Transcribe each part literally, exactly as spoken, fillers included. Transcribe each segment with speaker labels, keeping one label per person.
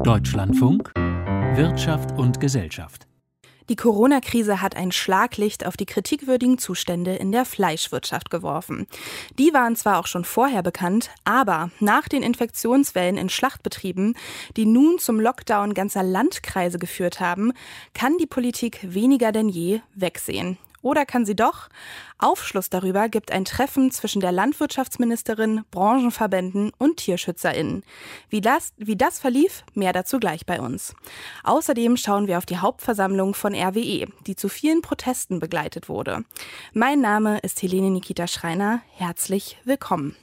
Speaker 1: Deutschlandfunk Wirtschaft und Gesellschaft.
Speaker 2: Die Corona-Krise hat ein Schlaglicht auf die kritikwürdigen Zustände in der Fleischwirtschaft geworfen. Die waren zwar auch schon vorher bekannt, aber nach den Infektionswellen in Schlachtbetrieben, die nun zum Lockdown ganzer Landkreise geführt haben, kann die Politik weniger denn je wegsehen. Oder kann sie doch? Aufschluss darüber gibt ein Treffen zwischen der Landwirtschaftsministerin, Branchenverbänden und TierschützerInnen. Wie das, wie das verlief, mehr dazu gleich bei uns. Außerdem schauen wir auf die Hauptversammlung von R W E, die zu vielen Protesten begleitet wurde. Mein Name ist Helene Nikita Schreiner. Herzlich willkommen.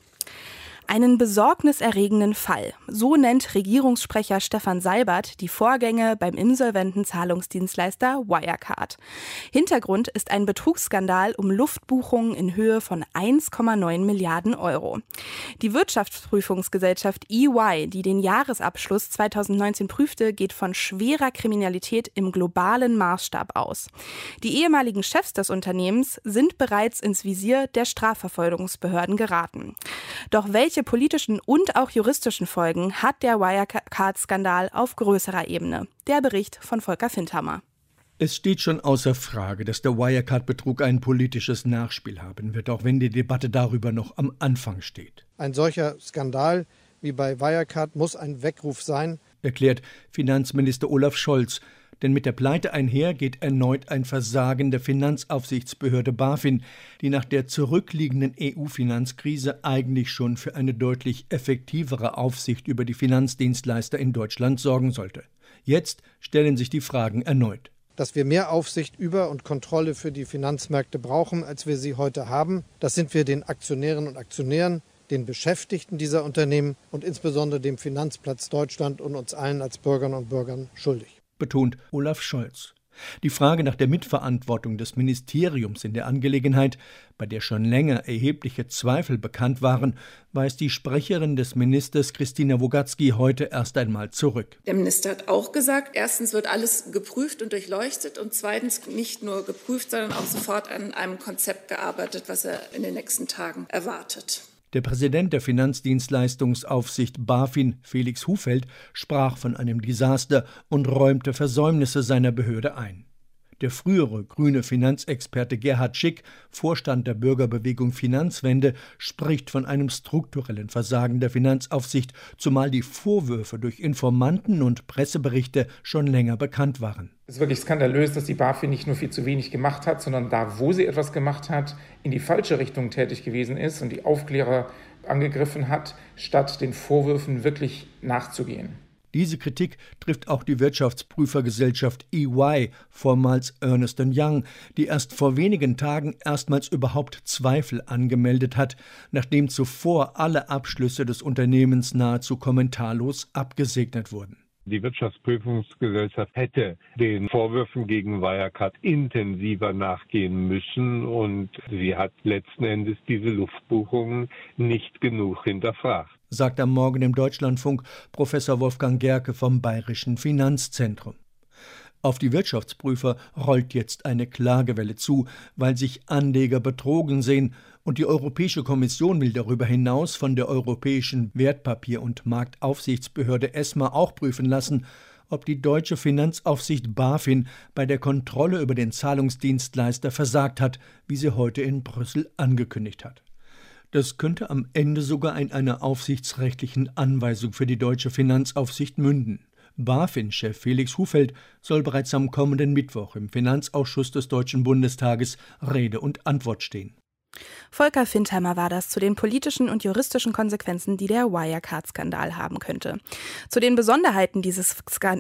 Speaker 2: Einen besorgniserregenden Fall. So nennt Regierungssprecher Stefan Seibert die Vorgänge beim insolventen Zahlungsdienstleister Wirecard. Hintergrund ist ein Betrugsskandal um Luftbuchungen in Höhe von eins Komma neun Milliarden Euro. Die Wirtschaftsprüfungsgesellschaft E Y, die den Jahresabschluss zweitausendneunzehn prüfte, geht von schwerer Kriminalität im globalen Maßstab aus. Die ehemaligen Chefs des Unternehmens sind bereits ins Visier der Strafverfolgungsbehörden geraten. Doch welche politischen und auch juristischen Folgen hat der Wirecard-Skandal auf größerer Ebene? Der Bericht von Volker Findhammer.
Speaker 3: Es steht schon außer Frage, dass der Wirecard-Betrug ein politisches Nachspiel haben wird, auch wenn die Debatte darüber noch am Anfang steht.
Speaker 4: Ein solcher Skandal wie bei Wirecard muss ein Weckruf sein,
Speaker 3: erklärt Finanzminister Olaf Scholz. Denn mit der Pleite einher geht erneut ein Versagen der Finanzaufsichtsbehörde BaFin, die nach der zurückliegenden E U-Finanzkrise eigentlich schon für eine deutlich effektivere Aufsicht über die Finanzdienstleister in Deutschland sorgen sollte. Jetzt stellen sich die Fragen erneut.
Speaker 4: Dass wir mehr Aufsicht über und Kontrolle für die Finanzmärkte brauchen, als wir sie heute haben, das sind wir den Aktionären und Aktionären, den Beschäftigten dieser Unternehmen und insbesondere dem Finanzplatz Deutschland und uns allen als Bürgerinnen und Bürgern schuldig,
Speaker 3: betont Olaf Scholz. Die Frage nach der Mitverantwortung des Ministeriums in der Angelegenheit, bei der schon länger erhebliche Zweifel bekannt waren, weist die Sprecherin des Ministers Christina Wogatzki heute erst einmal zurück.
Speaker 5: Der Minister hat auch gesagt, erstens wird alles geprüft und durchleuchtet und zweitens nicht nur geprüft, sondern auch sofort an einem Konzept gearbeitet, was er in den nächsten Tagen erwartet.
Speaker 3: Der Präsident der Finanzdienstleistungsaufsicht BaFin, Felix Hufeld, sprach von einem Desaster und räumte Versäumnisse seiner Behörde ein. Der frühere grüne Finanzexperte Gerhard Schick, Vorstand der Bürgerbewegung Finanzwende, spricht von einem strukturellen Versagen der Finanzaufsicht, zumal die Vorwürfe durch Informanten und Presseberichte schon länger bekannt waren.
Speaker 6: Es ist wirklich skandalös, dass die BaFin nicht nur viel zu wenig gemacht hat, sondern da, wo sie etwas gemacht hat, in die falsche Richtung tätig gewesen ist und die Aufklärer angegriffen hat, statt den Vorwürfen wirklich nachzugehen.
Speaker 3: Diese Kritik trifft auch die Wirtschaftsprüfergesellschaft E Y, vormals Ernst and Young, die erst vor wenigen Tagen erstmals überhaupt Zweifel angemeldet hat, nachdem zuvor alle Abschlüsse des Unternehmens nahezu kommentarlos abgesegnet wurden.
Speaker 7: Die Wirtschaftsprüfungsgesellschaft hätte den Vorwürfen gegen Wirecard intensiver nachgehen müssen und sie hat letzten Endes diese Luftbuchungen nicht genug hinterfragt,
Speaker 3: sagt am Morgen im Deutschlandfunk Professor Wolfgang Gerke vom Bayerischen Finanzzentrum. Auf die Wirtschaftsprüfer rollt jetzt eine Klagewelle zu, weil sich Anleger betrogen sehen, und die Europäische Kommission will darüber hinaus von der Europäischen Wertpapier- und Marktaufsichtsbehörde ESMA auch prüfen lassen, ob die deutsche Finanzaufsicht BaFin bei der Kontrolle über den Zahlungsdienstleister versagt hat, wie sie heute in Brüssel angekündigt hat. Das könnte am Ende sogar in einer aufsichtsrechtlichen Anweisung für die deutsche Finanzaufsicht münden. BaFin-Chef Felix Hufeld soll bereits am kommenden Mittwoch im Finanzausschuss des Deutschen Bundestages Rede und Antwort stehen.
Speaker 2: Volker Findhammer war das zu den politischen und juristischen Konsequenzen, die der Wirecard-Skandal haben könnte. Zu den Besonderheiten dieses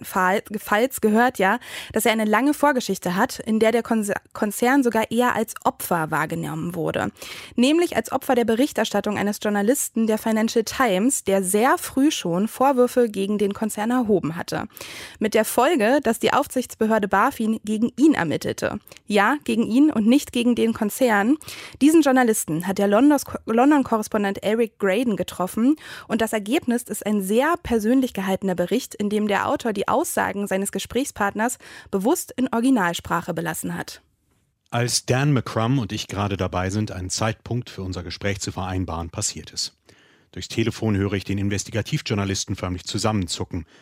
Speaker 2: Falls gehört ja, dass er eine lange Vorgeschichte hat, in der der Konzern sogar eher als Opfer wahrgenommen wurde. Nämlich als Opfer der Berichterstattung eines Journalisten der Financial Times, der sehr früh schon Vorwürfe gegen den Konzern erhoben hatte. Mit der Folge, dass die Aufsichtsbehörde BaFin gegen ihn ermittelte. Ja, gegen ihn und nicht gegen den Konzern. Diesen Journalisten hat der London-Korrespondent Eric Graydon getroffen und das Ergebnis ist ein sehr persönlich gehaltener Bericht, in dem der Autor die Aussagen seines Gesprächspartners bewusst in Originalsprache belassen hat.
Speaker 8: Als Dan McCrum und ich gerade dabei sind, einen Zeitpunkt für unser Gespräch zu vereinbaren, passiert es. Durchs Telefon höre ich den Investigativjournalisten förmlich zusammenzucken.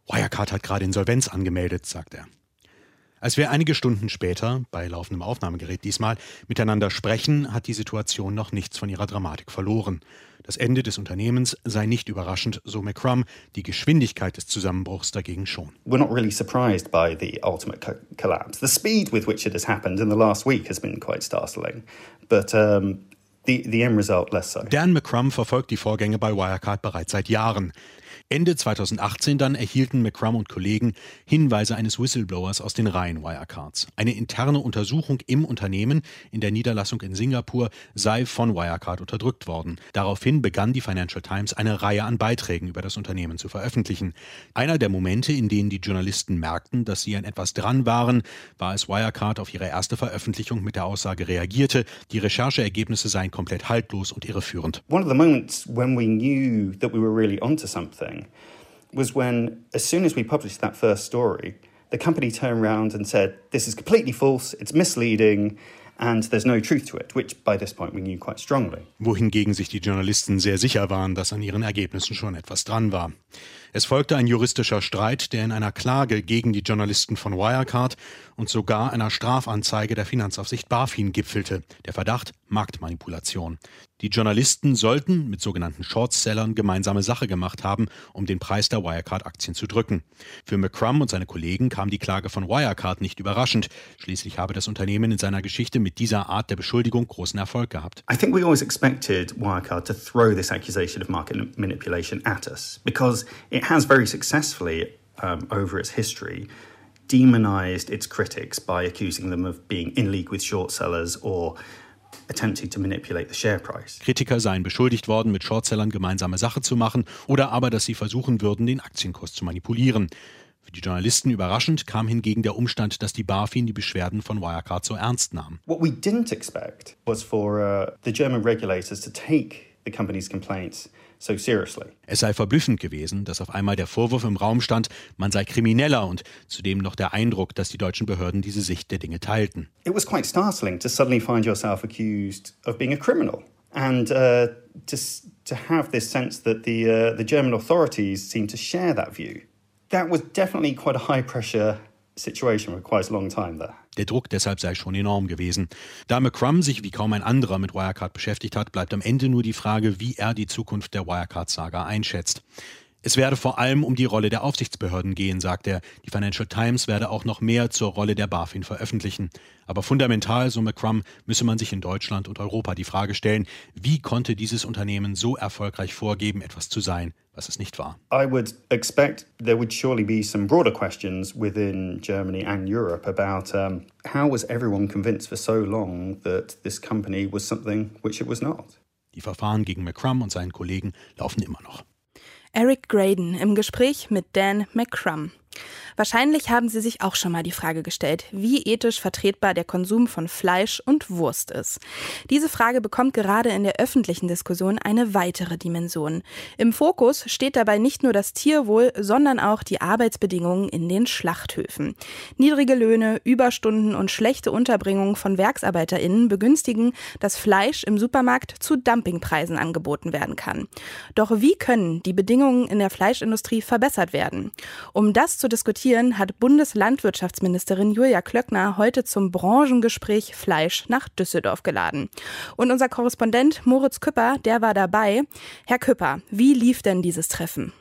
Speaker 8: Wirecard hat gerade Insolvenz angemeldet, sagt er. Als wir einige Stunden später, bei laufendem Aufnahmegerät diesmal, miteinander sprechen, hat die Situation noch nichts von ihrer Dramatik verloren. Das Ende des Unternehmens sei nicht überraschend, so McCrum, die Geschwindigkeit des Zusammenbruchs dagegen schon.
Speaker 9: We're not really surprised by the ultimate co- collapse. The speed with which it has happened in the last week has been quite startling. But um, the, the end result less so.
Speaker 8: Dan McCrum verfolgt die Vorgänge bei Wirecard bereits seit Jahren. Ende zweitausendachtzehn dann erhielten McCrum und Kollegen Hinweise eines Whistleblowers aus den Reihen Wirecards. Eine interne Untersuchung im Unternehmen in der Niederlassung in Singapur sei von Wirecard unterdrückt worden. Daraufhin begann die Financial Times eine Reihe an Beiträgen über das Unternehmen zu veröffentlichen. Einer der Momente, in denen die Journalisten merkten, dass sie an etwas dran waren, war, als Wirecard auf ihre erste Veröffentlichung mit der Aussage reagierte, die Rechercheergebnisse seien komplett haltlos und irreführend.
Speaker 9: One of the moments when we knew that we were really onto something was when, as soon as we published that first story, the company turned around and said, this is completely false, it's misleading, and there's no truth to it, which by this point we knew quite strongly.
Speaker 8: Wohingegen sich die Journalisten sehr sicher waren, dass an ihren Ergebnissen schon etwas dran war. Es folgte ein juristischer Streit, der in einer Klage gegen die Journalisten von Wirecard und sogar einer Strafanzeige der Finanzaufsicht BaFin gipfelte. Der Verdacht: Marktmanipulation. Die Journalisten sollten mit sogenannten Shortsellern gemeinsame Sache gemacht haben, um den Preis der Wirecard-Aktien zu drücken. Für McCrum und seine Kollegen kam die Klage von Wirecard nicht überraschend. Schließlich habe das Unternehmen in seiner Geschichte mit dieser Art der Beschuldigung großen Erfolg gehabt.
Speaker 9: I think we always expected Wirecard to throw this accusation of market manipulation at us, because it has very successfully, um, over its history, demonized its critics by accusing them of being in league with short sellers or attempting to manipulate the share price.
Speaker 8: Kritiker seien beschuldigt worden, mit Shortsellern gemeinsame Sache zu machen oder aber, dass sie versuchen würden, den Aktienkurs zu manipulieren. Für die Journalisten überraschend kam hingegen der Umstand, dass die BaFin die Beschwerden von Wirecard so ernst nahm.
Speaker 9: What we didn't expect was for uh, the German regulators to take the company's complaints so seriously.
Speaker 8: Es sei verblüffend gewesen, dass auf einmal der Vorwurf im Raum stand, man sei Krimineller, und zudem noch der Eindruck, dass die deutschen Behörden diese Sicht der Dinge teilten.
Speaker 9: It was quite startling to suddenly find yourself accused of being a criminal, and uh, to to have this sense that the uh, the German authorities seem to share that view. That was definitely quite a high pressure situation for quite a long time there.
Speaker 8: Der Druck deshalb sei schon enorm gewesen. Da McCrum sich wie kaum ein anderer mit Wirecard beschäftigt hat, bleibt am Ende nur die Frage, wie er die Zukunft der Wirecard-Saga einschätzt. Es werde vor allem um die Rolle der Aufsichtsbehörden gehen, sagt er. Die Financial Times werde auch noch mehr zur Rolle der BaFin veröffentlichen. Aber fundamental, so McCrum, müsse man sich in Deutschland und Europa die Frage stellen, wie konnte dieses Unternehmen so erfolgreich vorgeben, etwas zu sein, was es nicht war.
Speaker 9: I would expect there would surely be some broader questions within Germany and Europe about um, how was everyone convinced for so long that this company was something which it was not.
Speaker 8: Die Verfahren gegen McCrum und seinen Kollegen laufen immer noch.
Speaker 2: Eric Graydon im Gespräch mit Dan McCrum. Wahrscheinlich haben Sie sich auch schon mal die Frage gestellt, wie ethisch vertretbar der Konsum von Fleisch und Wurst ist. Diese Frage bekommt gerade in der öffentlichen Diskussion eine weitere Dimension. Im Fokus steht dabei nicht nur das Tierwohl, sondern auch die Arbeitsbedingungen in den Schlachthöfen. Niedrige Löhne, Überstunden und schlechte Unterbringung von WerksarbeiterInnen begünstigen, dass Fleisch im Supermarkt zu Dumpingpreisen angeboten werden kann. Doch wie können die Bedingungen in der Fleischindustrie verbessert werden? Um das zu diskutieren, hat Bundeslandwirtschaftsministerin Julia Klöckner heute zum Branchengespräch Fleisch nach Düsseldorf geladen. Und unser Korrespondent Moritz Küpper, der war dabei. Herr Küpper, wie lief denn dieses Treffen?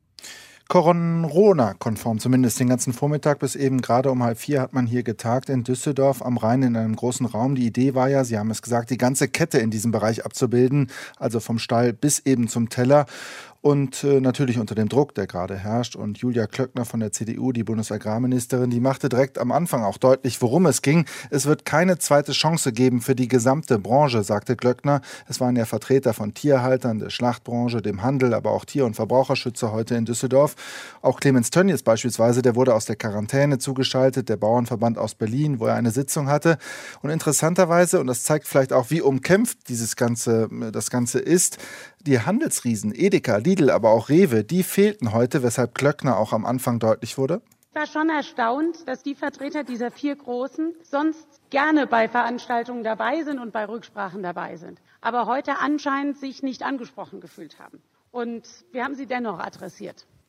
Speaker 10: Corona-konform, zumindest den ganzen Vormittag bis eben gerade um halb vier hat man hier getagt in Düsseldorf am Rhein in einem großen Raum. Die Idee war ja, Sie haben es gesagt, die ganze Kette in diesem Bereich abzubilden, also vom Stall bis eben zum Teller. Und äh, natürlich unter dem Druck, der gerade herrscht. Und Julia Klöckner von der C D U, die Bundesagrarministerin, die machte direkt am Anfang auch deutlich, worum es ging. Es wird keine zweite Chance geben für die gesamte Branche, sagte Klöckner. Es waren ja Vertreter von Tierhaltern, der Schlachtbranche, dem Handel, aber auch Tier- und Verbraucherschützer heute in Düsseldorf. Auch Clemens Tönnies beispielsweise, der wurde aus der Quarantäne zugeschaltet, der Bauernverband aus Berlin, wo er eine Sitzung hatte. Und interessanterweise, und das zeigt vielleicht auch, wie umkämpft dieses Ganze, das Ganze ist, die Handelsriesen, Edeka, Lidl, aber auch Rewe, die fehlten heute, weshalb Klöckner auch am Anfang deutlich wurde.
Speaker 11: Ich war schon erstaunt, dass die Vertreter dieser vier Großen sonst gerne bei Veranstaltungen dabei sind und bei Rücksprachen dabei sind, aber heute anscheinend sich nicht angesprochen gefühlt haben. Und wir haben sie dennoch adressiert.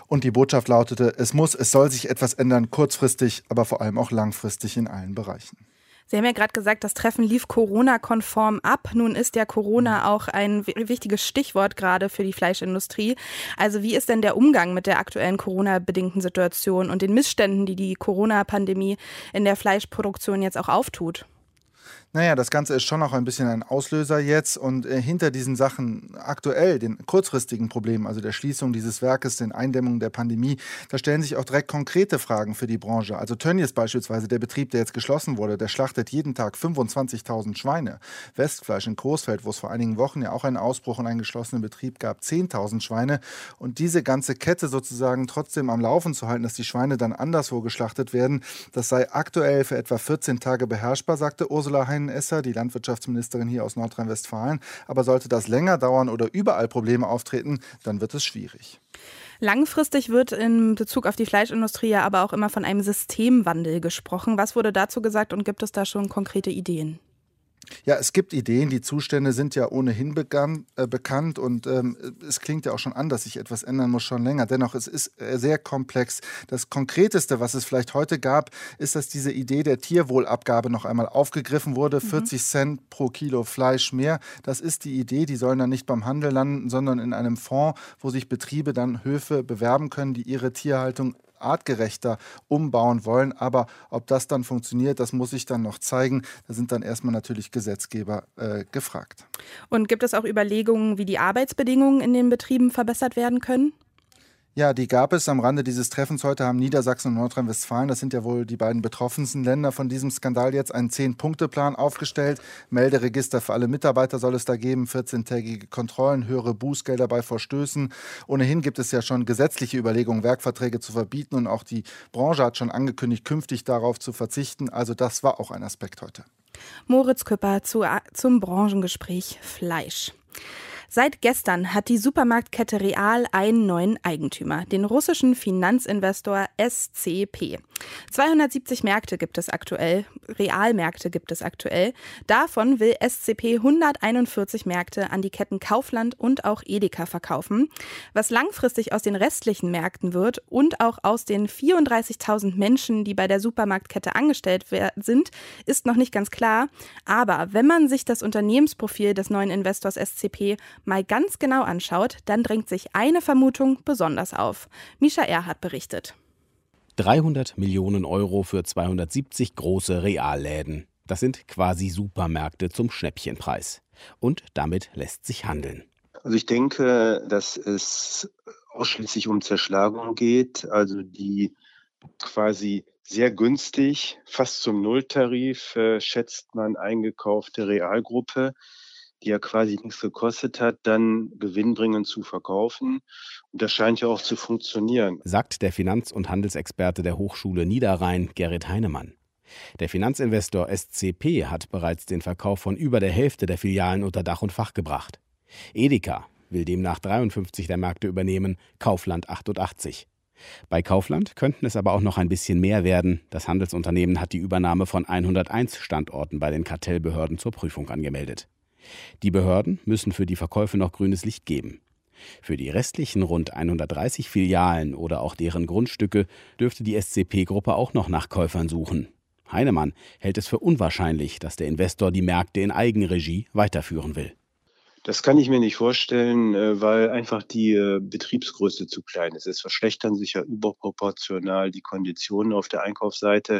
Speaker 10: Und die Botschaft lautete, es muss, es soll sich etwas ändern, kurzfristig, aber vor allem auch langfristig in allen Bereichen.
Speaker 2: Sie haben ja gerade gesagt, das Treffen lief Corona-konform ab. Nun ist ja Corona auch ein wichtiges Stichwort gerade für die Fleischindustrie. Also wie ist denn der Umgang mit der aktuellen Corona-bedingten Situation und den Missständen, die die Corona-Pandemie in der Fleischproduktion jetzt auch auftut?
Speaker 10: Naja, das Ganze ist schon auch ein bisschen ein Auslöser jetzt und äh, hinter diesen Sachen aktuell, den kurzfristigen Problemen, also der Schließung dieses Werkes, den Eindämmungen der Pandemie, da stellen sich auch direkt konkrete Fragen für die Branche. Also Tönnies beispielsweise, der Betrieb, der jetzt geschlossen wurde, der schlachtet jeden Tag fünfundzwanzigtausend Schweine. Westfleisch in Coesfeld, wo es vor einigen Wochen ja auch einen Ausbruch und einen geschlossenen Betrieb gab, zehntausend Schweine. Und diese ganze Kette sozusagen trotzdem am Laufen zu halten, dass die Schweine dann anderswo geschlachtet werden, das sei aktuell für etwa vierzehn Tage beherrschbar, sagte Ursula Heinen-Esser, die Landwirtschaftsministerin hier aus Nordrhein-Westfalen. Aber sollte das länger dauern oder überall Probleme auftreten, dann wird es schwierig.
Speaker 2: Langfristig wird in Bezug auf die Fleischindustrie ja aber auch immer von einem Systemwandel gesprochen. Was wurde dazu gesagt und gibt es da schon konkrete Ideen?
Speaker 10: Ja, es gibt Ideen, die Zustände sind ja ohnehin begann, äh, bekannt und ähm, es klingt ja auch schon an, dass sich etwas ändern muss, schon länger. Dennoch, es ist äh, sehr komplex. Das Konkreteste, was es vielleicht heute gab, ist, dass diese Idee der Tierwohlabgabe noch einmal aufgegriffen wurde. Mhm. vierzig Cent pro Kilo Fleisch mehr. Das ist die Idee, die sollen dann nicht beim Handel landen, sondern in einem Fonds, wo sich Betriebe dann Höfe bewerben können, die ihre Tierhaltung artgerechter umbauen wollen. Aber ob das dann funktioniert, das muss sich dann noch zeigen. Da sind dann erstmal natürlich Gesetzgeber äh, gefragt.
Speaker 2: Und gibt es auch Überlegungen, wie die Arbeitsbedingungen in den Betrieben verbessert werden können?
Speaker 10: Ja, die gab es am Rande dieses Treffens. Heute haben Niedersachsen und Nordrhein-Westfalen, das sind ja wohl die beiden betroffensten Länder von diesem Skandal, jetzt einen Zehn-Punkte-Plan aufgestellt. Melderegister für alle Mitarbeiter soll es da geben, vierzehntägige Kontrollen, höhere Bußgelder bei Verstößen. Ohnehin gibt es ja schon gesetzliche Überlegungen, Werkverträge zu verbieten und auch die Branche hat schon angekündigt, künftig darauf zu verzichten. Also das war auch ein Aspekt heute.
Speaker 2: Moritz Küpper zu, zum Branchengespräch Fleisch. Seit gestern hat die Supermarktkette Real einen neuen Eigentümer, den russischen Finanzinvestor S C P. zweihundertsiebzig Märkte gibt es aktuell, Realmärkte gibt es aktuell. Davon will S C P hunderteinundvierzig Märkte an die Ketten Kaufland und auch Edeka verkaufen. Was langfristig aus den restlichen Märkten wird und auch aus den vierunddreißigtausend Menschen, die bei der Supermarktkette angestellt sind, ist noch nicht ganz klar. Aber wenn man sich das Unternehmensprofil des neuen Investors S C P mal ganz genau anschaut, dann drängt sich eine Vermutung besonders auf. Mischa Erhardt berichtet.
Speaker 12: dreihundert Millionen Euro für zweihundertsiebzig große Realläden. Das sind quasi Supermärkte zum Schnäppchenpreis. Und damit lässt sich handeln.
Speaker 13: Also ich denke, dass es ausschließlich um Zerschlagung geht, also die quasi sehr günstig, fast zum Nulltarif, äh, schätzt man eingekaufte Realgruppe, die ja quasi nichts gekostet hat, dann gewinnbringend zu verkaufen. Und das scheint ja auch zu funktionieren.
Speaker 12: Sagt der Finanz- und Handelsexperte der Hochschule Niederrhein, Gerrit Heinemann. Der Finanzinvestor S C P hat bereits den Verkauf von über der Hälfte der Filialen unter Dach und Fach gebracht. Edeka will demnach dreiundfünfzig der Märkte übernehmen, Kaufland achtundachtzig. Bei Kaufland könnten es aber auch noch ein bisschen mehr werden. Das Handelsunternehmen hat die Übernahme von hunderteins Standorten bei den Kartellbehörden zur Prüfung angemeldet. Die Behörden müssen für die Verkäufe noch grünes Licht geben. Für die restlichen rund hundertdreißig Filialen oder auch deren Grundstücke dürfte die S C P-Gruppe auch noch nach Käufern suchen. Heinemann hält es für unwahrscheinlich, dass der Investor die Märkte in Eigenregie weiterführen will.
Speaker 13: Das kann ich mir nicht vorstellen, weil einfach die Betriebsgröße zu klein ist. Es verschlechtern sich ja überproportional die Konditionen auf der Einkaufsseite.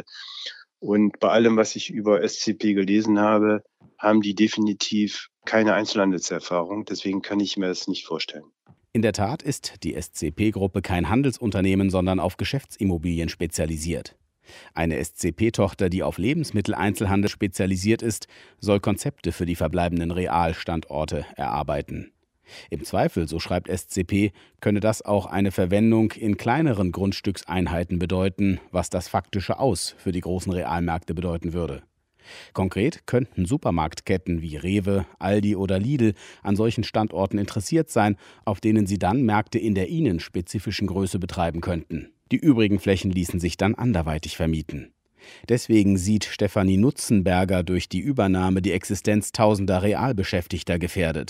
Speaker 13: Und bei allem, was ich über S C P gelesen habe, haben die definitiv keine Einzelhandelserfahrung. Deswegen kann ich mir das nicht vorstellen.
Speaker 12: In der Tat ist die S C P-Gruppe kein Handelsunternehmen, sondern auf Geschäftsimmobilien spezialisiert. Eine S C P-Tochter, die auf Lebensmitteleinzelhandel spezialisiert ist, soll Konzepte für die verbleibenden Realstandorte erarbeiten. Im Zweifel, so schreibt S C P, könne das auch eine Verwendung in kleineren Grundstückseinheiten bedeuten, was das faktische Aus für die großen Realmärkte bedeuten würde. Konkret könnten Supermarktketten wie Rewe, Aldi oder Lidl an solchen Standorten interessiert sein, auf denen sie dann Märkte in der ihnen spezifischen Größe betreiben könnten. Die übrigen Flächen ließen sich dann anderweitig vermieten. Deswegen sieht Stefanie Nutzenberger durch die Übernahme die Existenz tausender Realbeschäftigter gefährdet.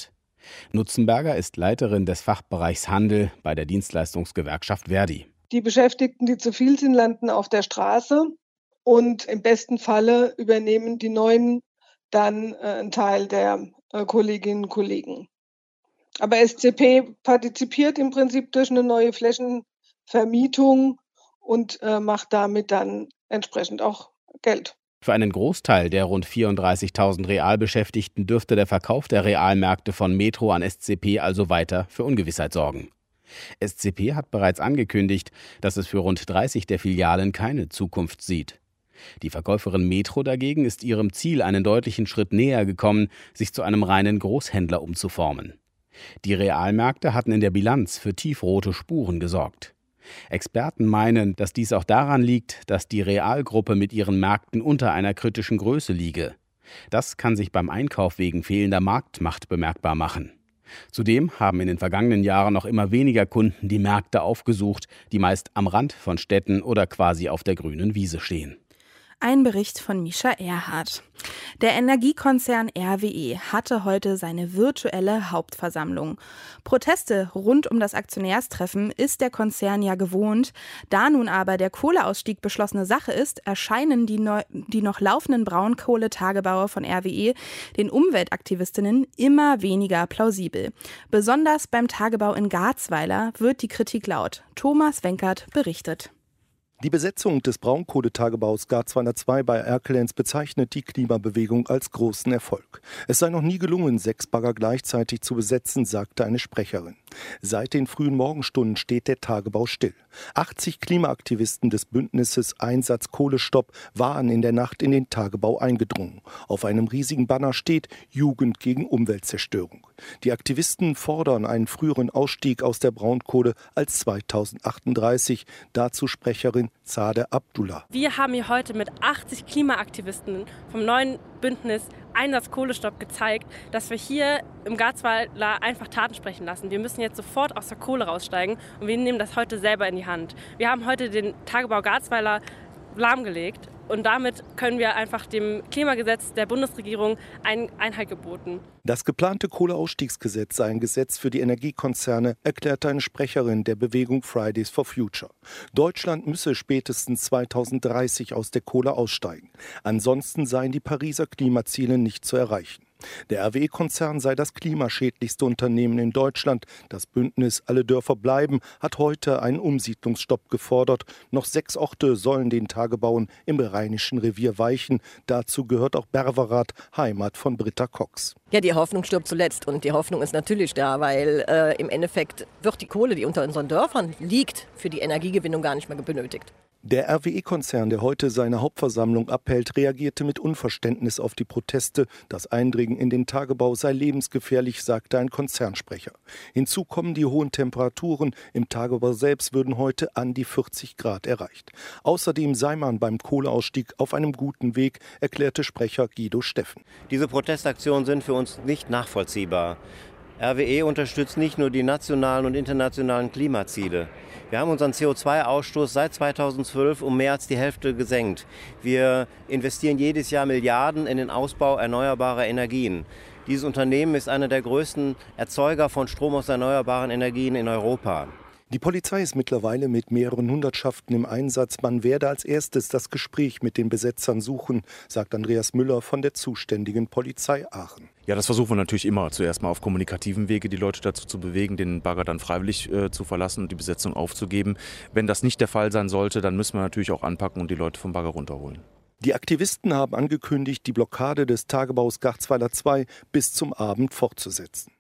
Speaker 12: Nutzenberger ist Leiterin des Fachbereichs Handel bei der Dienstleistungsgewerkschaft Verdi.
Speaker 14: Die Beschäftigten, die zu viel sind, landen auf der Straße und im besten Falle übernehmen die Neuen dann äh, einen Teil der äh, Kolleginnen und Kollegen. Aber S C P partizipiert im Prinzip durch eine neue Flächenvermietung und äh, macht damit dann entsprechend auch Geld.
Speaker 12: Für einen Großteil der rund vierunddreißigtausend Realbeschäftigten dürfte der Verkauf der Realmärkte von Metro an S C P also weiter für Ungewissheit sorgen. S C P hat bereits angekündigt, dass es für rund dreißig der Filialen keine Zukunft sieht. Die Verkäuferin Metro dagegen ist ihrem Ziel einen deutlichen Schritt näher gekommen, sich zu einem reinen Großhändler umzuformen. Die Realmärkte hatten in der Bilanz für tiefrote Spuren gesorgt. Experten meinen, dass dies auch daran liegt, dass die Realgruppe mit ihren Märkten unter einer kritischen Größe liege. Das kann sich beim Einkauf wegen fehlender Marktmacht bemerkbar machen. Zudem haben in den vergangenen Jahren noch immer weniger Kunden die Märkte aufgesucht, die meist am Rand von Städten oder quasi auf der grünen Wiese stehen.
Speaker 2: Ein Bericht von Mischa Erhardt. Der Energiekonzern R W E hatte heute seine virtuelle Hauptversammlung. Proteste rund um das Aktionärstreffen ist der Konzern ja gewohnt. Da nun aber der Kohleausstieg beschlossene Sache ist, erscheinen die, neu, die noch laufenden Braunkohletagebaue von R W E den Umweltaktivistinnen immer weniger plausibel. Besonders beim Tagebau in Garzweiler wird die Kritik laut. Thomas Wenkert berichtet.
Speaker 15: Die Besetzung des Braunkohletagebaus Garzweiler zwei bei Erkelenz bezeichnet die Klimabewegung als großen Erfolg. Es sei noch nie gelungen, sechs Bagger gleichzeitig zu besetzen, sagte eine Sprecherin. Seit den frühen Morgenstunden steht der Tagebau still. achtzig Klimaaktivisten des Bündnisses Einsatz Kohlestopp waren in der Nacht in den Tagebau eingedrungen. Auf einem riesigen Banner steht Jugend gegen Umweltzerstörung. Die Aktivisten fordern einen früheren Ausstieg aus der Braunkohle als zweitausendachtunddreißig. Dazu Sprecherin Zadeh Abdullah.
Speaker 16: Wir haben hier heute mit achtzig Klimaaktivisten vom neuen Bündnis Einsatz Kohlestopp gezeigt, dass wir hier im Garzweiler einfach Taten sprechen lassen. Wir müssen jetzt sofort aus der Kohle raussteigen und wir nehmen das heute selber in die Hand. Wir haben heute den Tagebau Garzweiler lahmgelegt und damit können wir einfach dem Klimagesetz der Bundesregierung ein Einhalt geboten.
Speaker 15: Das geplante Kohleausstiegsgesetz sei ein Gesetz für die Energiekonzerne, erklärte eine Sprecherin der Bewegung Fridays for Future. Deutschland müsse spätestens zweitausenddreißig aus der Kohle aussteigen. Ansonsten seien die Pariser Klimaziele nicht zu erreichen. Der R W E-Konzern sei das klimaschädlichste Unternehmen in Deutschland. Das Bündnis Alle Dörfer bleiben hat heute einen Umsiedlungsstopp gefordert. Noch sechs Orte sollen den Tagebauen im Rheinischen Revier weichen. Dazu gehört auch Berverath, Heimat von Britta Cox.
Speaker 17: Ja, die Hoffnung stirbt zuletzt und die Hoffnung ist natürlich da, weil äh, im Endeffekt wird die Kohle, die unter unseren Dörfern liegt, für die Energiegewinnung gar nicht mehr benötigt.
Speaker 15: Der R W E-Konzern, der heute seine Hauptversammlung abhält, reagierte mit Unverständnis auf die Proteste. Das Eindringen in den Tagebau sei lebensgefährlich, sagte ein Konzernsprecher. Hinzu kommen die hohen Temperaturen. Im Tagebau selbst würden heute an die vierzig Grad erreicht. Außerdem sei man beim Kohleausstieg auf einem guten Weg, erklärte Sprecher Guido Steffen.
Speaker 18: Diese Protestaktionen sind für uns nicht nachvollziehbar. R W E unterstützt nicht nur die nationalen und internationalen Klimaziele. Wir haben unseren C O zwei Ausstoß seit zweitausendzwölf um mehr als die Hälfte gesenkt. Wir investieren jedes Jahr Milliarden in den Ausbau erneuerbarer Energien. Dieses Unternehmen ist einer der größten Erzeuger von Strom aus erneuerbaren Energien in Europa.
Speaker 15: Die Polizei ist mittlerweile mit mehreren Hundertschaften im Einsatz. Man werde als erstes das Gespräch mit den Besetzern suchen, sagt Andreas Müller von der zuständigen Polizei Aachen.
Speaker 19: Ja, das versuchen wir natürlich immer. Zuerst mal auf kommunikativen Wege die Leute dazu zu bewegen, den Bagger dann freiwillig äh, zu verlassen und die Besetzung aufzugeben. Wenn das nicht der Fall sein sollte, dann müssen wir natürlich auch anpacken und die Leute vom Bagger runterholen.
Speaker 15: Die Aktivisten haben angekündigt, die Blockade des Tagebaus Garzweiler zwei bis zum Abend fortzusetzen.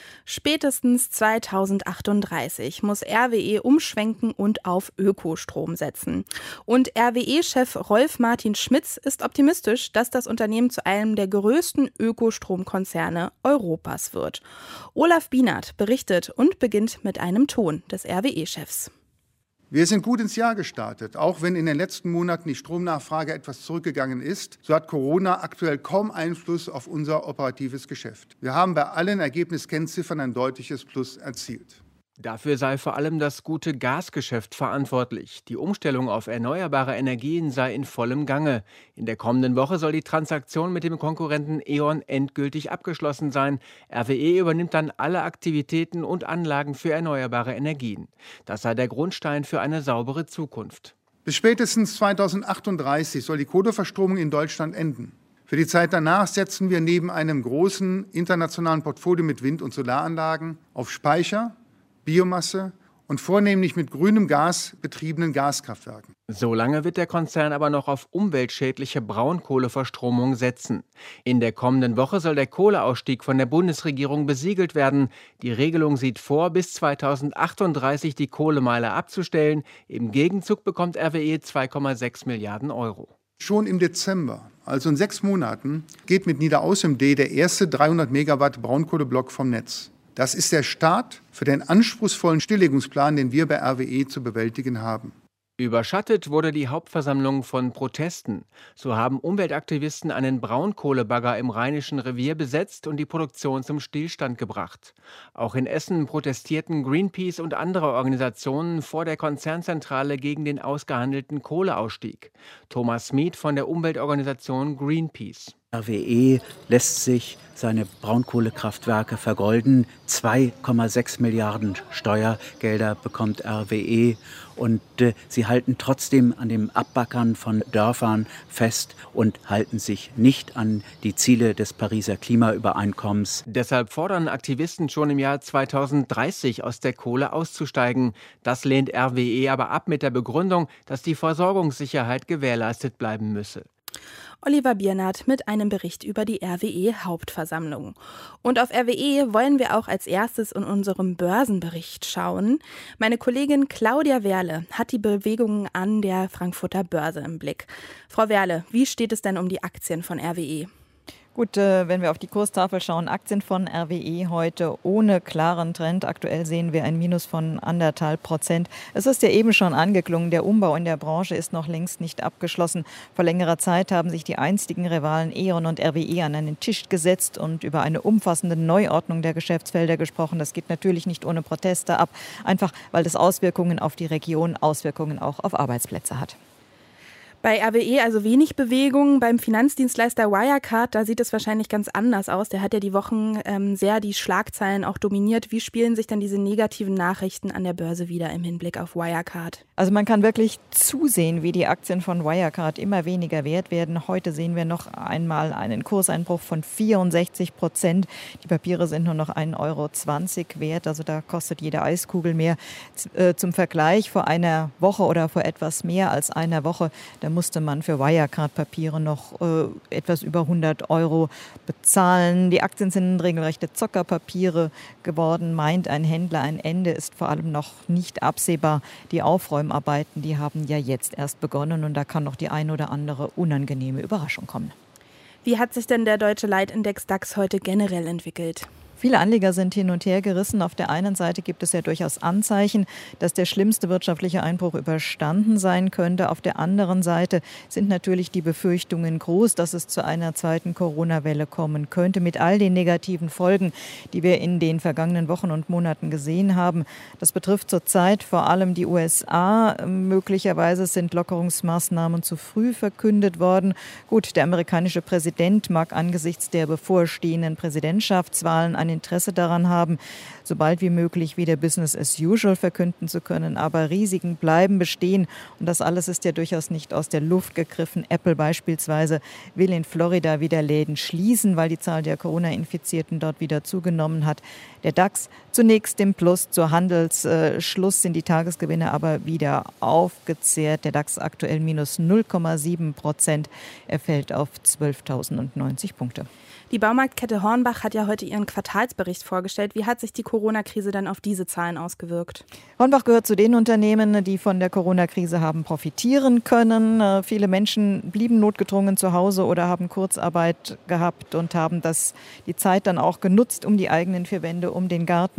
Speaker 2: Spätestens zweitausendachtunddreißig muss R W E umschwenken und auf Ökostrom setzen. Und R W E-Chef Rolf Martin Schmitz ist optimistisch, dass das Unternehmen zu einem der größten Ökostromkonzerne Europas wird. Olaf Bienert berichtet und beginnt mit einem Ton des R W E-Chefs.
Speaker 20: Wir sind gut ins Jahr gestartet. Auch wenn in den letzten Monaten die Stromnachfrage etwas zurückgegangen ist, so hat Corona aktuell kaum Einfluss auf unser operatives Geschäft. Wir haben bei allen Ergebniskennziffern ein deutliches Plus erzielt.
Speaker 21: Dafür sei vor allem das gute Gasgeschäft verantwortlich. Die Umstellung auf erneuerbare Energien sei in vollem Gange. In der kommenden Woche soll die Transaktion mit dem Konkurrenten E.ON endgültig abgeschlossen sein. R W E übernimmt dann alle Aktivitäten und Anlagen für erneuerbare Energien. Das sei der Grundstein für eine saubere Zukunft.
Speaker 20: Bis spätestens zweitausendachtunddreißig soll die Kohleverstromung in Deutschland enden. Für die Zeit danach setzen wir neben einem großen internationalen Portfolio mit Wind- und Solaranlagen auf Speicher, Biomasse und vornehmlich mit grünem Gas betriebenen Gaskraftwerken.
Speaker 21: Solange wird der Konzern aber noch auf umweltschädliche Braunkohleverstromung setzen. In der kommenden Woche soll der Kohleausstieg von der Bundesregierung besiegelt werden. Die Regelung sieht vor, bis zweitausendachtunddreißig die Kohlemeile abzustellen. Im Gegenzug bekommt R W E zwei Komma sechs Milliarden Euro.
Speaker 20: Schon im Dezember, also in sechs Monaten, geht mit Niederaus M D der erste dreihundert Megawatt Braunkohleblock vom Netz. Das ist der Start für den anspruchsvollen Stilllegungsplan, den wir bei R W E zu bewältigen haben.
Speaker 21: Überschattet wurde die Hauptversammlung von Protesten. So haben Umweltaktivisten einen Braunkohlebagger im Rheinischen Revier besetzt und die Produktion zum Stillstand gebracht. Auch in Essen protestierten Greenpeace und andere Organisationen vor der Konzernzentrale gegen den ausgehandelten Kohleausstieg. Thomas Mieth von der Umweltorganisation Greenpeace.
Speaker 22: R W E lässt sich seine Braunkohlekraftwerke vergolden. zwei Komma sechs Milliarden Steuergelder bekommt R W E. Und äh, sie halten trotzdem an dem Abbackern von Dörfern fest und halten sich nicht an die Ziele des Pariser Klimaübereinkommens.
Speaker 21: Deshalb fordern Aktivisten schon im Jahr zweitausenddreißig aus der Kohle auszusteigen. Das lehnt R W E aber ab mit der Begründung, dass die Versorgungssicherheit gewährleistet bleiben müsse.
Speaker 2: Oliver Biernat mit einem Bericht über die R W E-Hauptversammlung. Und auf R W E wollen wir auch als erstes in unserem Börsenbericht schauen. Meine Kollegin Claudia Werle hat die Bewegungen an der Frankfurter Börse im Blick. Frau Werle, wie steht es denn um die Aktien von R W E?
Speaker 23: Gut, wenn wir auf die Kurstafel schauen, Aktien von R W E heute ohne klaren Trend. Aktuell sehen wir ein Minus von anderthalb Prozent. Es ist ja eben schon angeklungen, der Umbau in der Branche ist noch längst nicht abgeschlossen. Vor längerer Zeit haben sich die einstigen Rivalen E.ON und R W E an einen Tisch gesetzt und über eine umfassende Neuordnung der Geschäftsfelder gesprochen. Das geht natürlich nicht ohne Proteste ab, einfach weil das Auswirkungen auf die Region, Auswirkungen auch auf Arbeitsplätze hat.
Speaker 2: Bei R W E also wenig Bewegung. Beim Finanzdienstleister Wirecard, da sieht es wahrscheinlich ganz anders aus. Der hat ja die Wochen ähm, sehr die Schlagzeilen auch dominiert. Wie spielen sich denn diese negativen Nachrichten an der Börse wieder im Hinblick auf Wirecard?
Speaker 23: Also man kann wirklich zusehen, wie die Aktien von Wirecard immer weniger wert werden. Heute sehen wir noch einmal einen Kurseinbruch von vierundsechzig Prozent. Die Papiere sind nur noch ein Euro zwanzig wert. Also da kostet jede Eiskugel mehr. Zum Vergleich, vor einer Woche oder vor etwas mehr als einer Woche, da musste man für Wirecard-Papiere noch äh, etwas über hundert Euro bezahlen. Die Aktien sind regelrechte Zockerpapiere geworden, meint ein Händler. Ein Ende ist vor allem noch nicht absehbar. Die Aufräumarbeiten, die haben ja jetzt erst begonnen und da kann noch die ein oder andere unangenehme Überraschung kommen.
Speaker 2: Wie hat sich denn der deutsche Leitindex DAX heute generell entwickelt?
Speaker 23: Viele Anleger sind hin und her gerissen. Auf der einen Seite gibt es ja durchaus Anzeichen, dass der schlimmste wirtschaftliche Einbruch überstanden sein könnte. Auf der anderen Seite sind natürlich die Befürchtungen groß, dass es zu einer zweiten Corona-Welle kommen könnte, mit all den negativen Folgen, die wir in den vergangenen Wochen und Monaten gesehen haben. Das betrifft zurzeit vor allem die U S A. Möglicherweise sind Lockerungsmaßnahmen zu früh verkündet worden. Gut, der amerikanische Präsident mag angesichts der bevorstehenden Präsidentschaftswahlen ein Interesse daran haben, so bald wie möglich wieder Business as usual verkünden zu können. Aber Risiken bleiben bestehen und das alles ist ja durchaus nicht aus der Luft gegriffen. Apple beispielsweise will in Florida wieder Läden schließen, weil die Zahl der Corona-Infizierten dort wieder zugenommen hat. Der DAX zunächst im Plus, zur Handelsschluss sind die Tagesgewinne aber wieder aufgezehrt. Der DAX aktuell minus null Komma sieben Prozent. Er fällt auf zwölftausendneunzig Punkte.
Speaker 2: Die Baumarktkette Hornbach hat ja heute ihren Quartalsbericht vorgestellt. Wie hat sich die Corona-Krise dann auf diese Zahlen ausgewirkt?
Speaker 23: Hornbach gehört zu den Unternehmen, die von der Corona-Krise haben profitieren können. Viele Menschen blieben notgedrungen zu Hause oder haben Kurzarbeit gehabt und haben das, die Zeit dann auch genutzt, um die eigenen vier Wände, um den Garten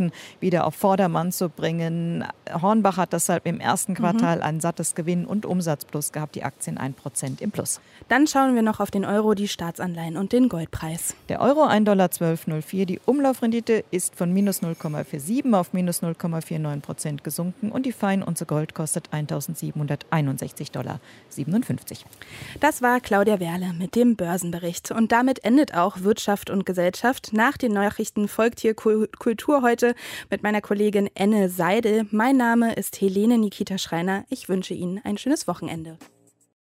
Speaker 23: Branchen wieder auf Vordermann zu bringen. Hornbach hat deshalb im ersten Quartal mhm. ein sattes Gewinn- und Umsatzplus gehabt, die Aktien ein Prozent im Plus.
Speaker 2: Dann schauen wir noch auf den Euro, die Staatsanleihen und den Goldpreis.
Speaker 23: Der Euro ein Komma zwölf null vier, die Umlaufrendite ist von minus null Komma siebenundvierzig auf minus null Komma neunundvierzig Prozent gesunken und die Feinunze Gold kostet eintausendsiebenhunderteinundsechzig Komma siebenundfünfzig Dollar.
Speaker 2: Das war Claudia Werle mit dem Börsenbericht. Und damit endet auch Wirtschaft und Gesellschaft. Nach den Nachrichten folgt hier Kultur heute mit meiner Kollegin Enne Seidel. Mein Name ist Helene Nikita Schreiner. Ich wünsche Ihnen ein schönes Wochenende.